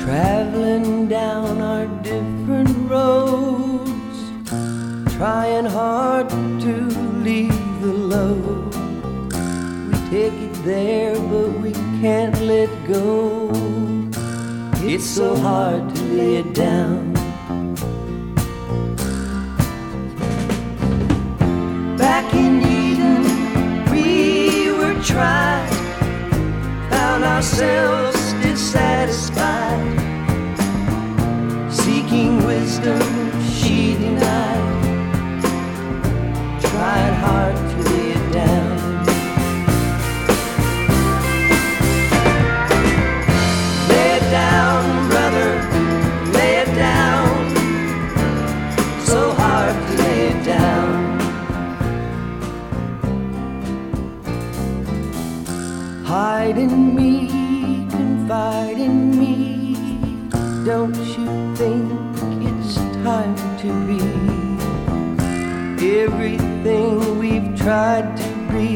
traveling down our different roads, trying hard to leave the load. We take it there, but we can't let go. It's so hard to lay it down. Back in Eden, we were tried, found ourselves dissatisfied, seeking wisdom she denied, tried hard to lay it down. Lay it down, brother, lay it down, so hard to lay it down. Hide in me, confide in me, don't you think it's time to be everything we've tried to be?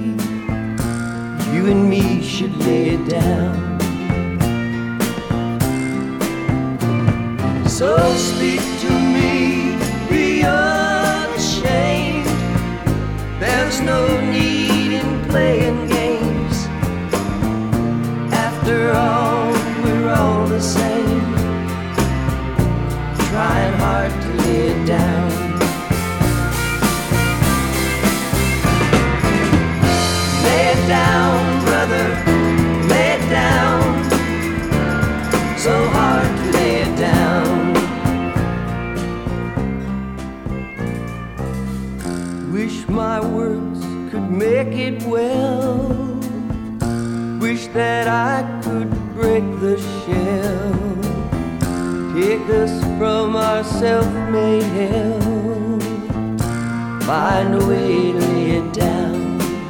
You and me should lay it down. So speak to me, be unashamed. There's no need in playing games. After all, we're all the same, trying hard to lay it down. Lay it down, brother, lay it down, so hard to lay it down. Wish my words could make it well, wish that I could break the shell, take us from our self-made hell, find a way to lay it down.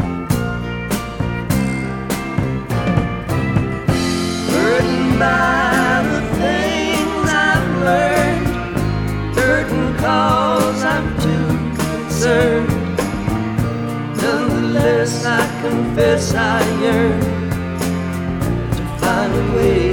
Burdened by the things I've learned, burdened 'cause I'm too concerned. Nonetheless, I confess I yearn to find a way